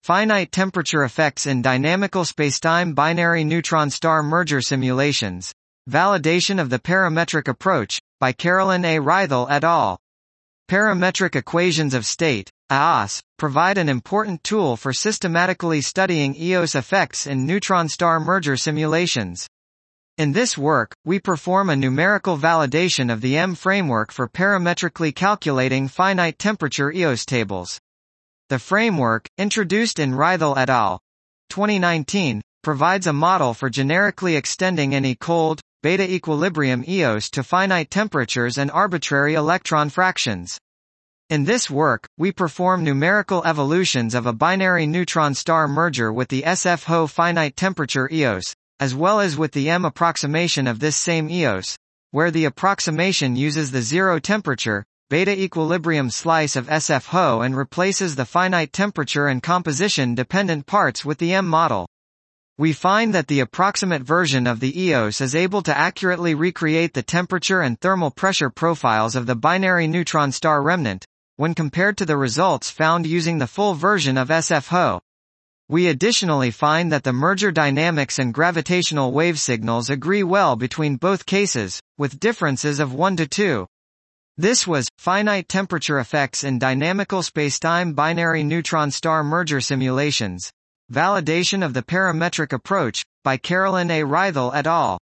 Finite temperature effects in dynamical spacetime binary neutron star merger simulations. Validation of the parametric approach, by Carolyn A. Reithel et al. Parametric equations of state, AOS, provide an important tool for systematically studying EOS effects in neutron star merger simulations. In this work, we perform a numerical validation of the M framework for parametrically calculating finite temperature EOS tables. The framework, introduced in Reithel et al. 2019, provides a model for generically extending any cold, beta equilibrium EOS to finite temperatures and arbitrary electron fractions. In this work, we perform numerical evolutions of a binary neutron star merger with the SF-HO finite temperature EOS, as well as with the M approximation of this same EOS, where the approximation uses the zero temperature, beta equilibrium slice of SF-HO and replaces the finite temperature and composition dependent parts with the M model. We find that the approximate version of the EOS is able to accurately recreate the temperature and thermal pressure profiles of the binary neutron star remnant, when compared to the results found using the full version of SF-HO. We additionally find that the merger dynamics and gravitational wave signals agree well between both cases, with differences of 1 to 2. This was Finite Temperature Effects in Dynamical Spacetime Binary Neutron Star Merger Simulations. Validation of the Parametric Approach, by Carolyn A. Reithel et al.